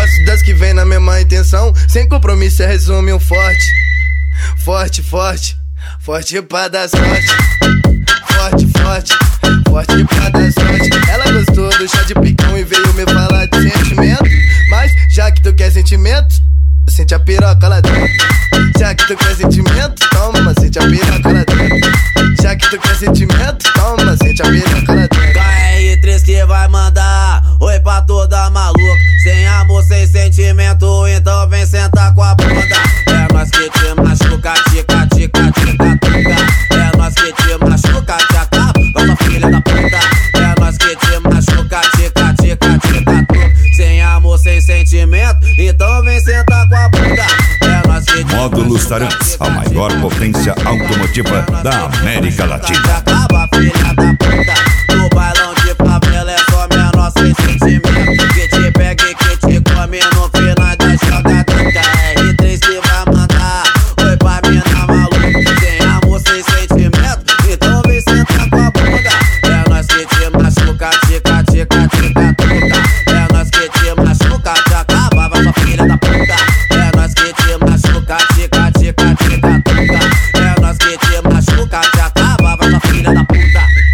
Gosto das que vem na mesma intenção, sem compromisso, resume um forte. Forte, forte, forte pra dar sorte. Forte, forte, forte pra dar sorte. Ela gostou do chá de picão e veio me falar de sentimento. Mas já que tu quer sentimento, sente a piroca lá dentro. Já que tu quer sentimento, toma, sente a piroca lá dentro. Já que tu quer sentimento, toma, sente a piroca lá dentro. KR3 que vai mandar oi pra toda maluca. Sem amor, sem sentimento, então vem sentar com a bunda. É nós que te machuca, tica, tica, tica, tuca. É nós que te machuca, te acaba, nossa filha da puta. É nós que te machuca, tica, tica, tica, tuca. Sem amor, sem sentimento, então vem sentar com a bunda. É nós que te Módulos Taranx, a maior potência automotiva da América Latina. acaba, filha da puta. No bailão de favela é só menor sem sentimento. Que te pega e que te come no final da jogada. KR3 que vai mandar oi pra mina maluca. Sem amor, sem sentimento, então vem sentar com a bunda. É nós que te machuca, tica, tica, tica, tuca. É nós que te machuca, te acaba, vai sua filha da puta. É nós que te machuca, tica, tica, tica, tuca. É nós que te machuca, te acaba, vai sua filha da puta.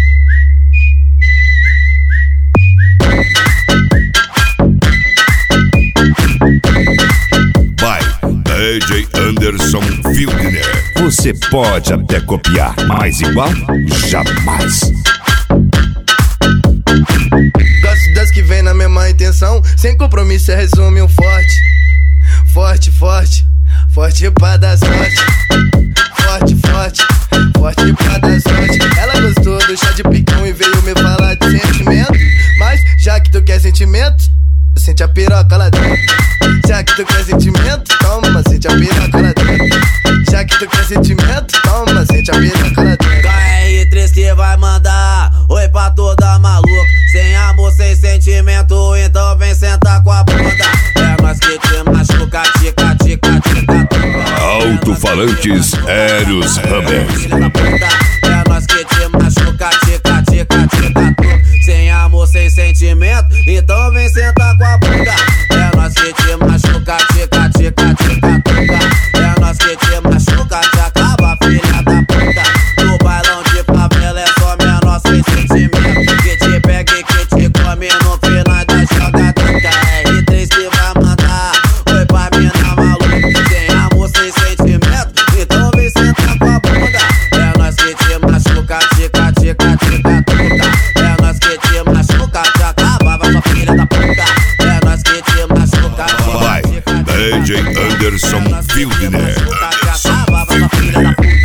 Vai, DJ Anderson Fildner. Você pode até copiar, mas igual, jamais. Gosto das que vem na mesma intenção, sem compromisso, resume um forte. Forte, forte, forte pra dar sorte. Forte, forte, forte pra dar sorte. Ela gostou do chá de picão e veio me falar de sentimento. Mas já que tu quer sentimento, sente a piroca lá dentro. Já que tu quer sentimento, toma, sente a piroca lá dentro. Já que tu quer sentimento, toma, sente a piroca lá dentro. KR3 que vai mandar oi pra toda maluca. Sem amor, sem sentimento, então vem sentar com a bunda. É nós que te machuca, tica, tica, tica, tuca. Alto-falantes Eros Rubber. É nós que te machuca, tica, tica, tica, tuca. Sem amor, sem sentimento, então vem sentar com a bunda. É nós que te machuca, tica, tica, tica, tuca. É nós que te machuca, te acaba, filha da puta. No bailão de favela é só menor sem sentimento. Que te pega e que te come no final da jogada. KR3 que vai mandar oi pra mina maluca. Sem amor, sem sentimento, então vem sentar com a bunda. É nós que te machuca, tica, tica, tica, tuca. É nós que te machuca, te acaba, vai sua filha da puta. É nós que te machuca, Vai, DJ Anderson Fildner. acaba, vai sua filha da puta.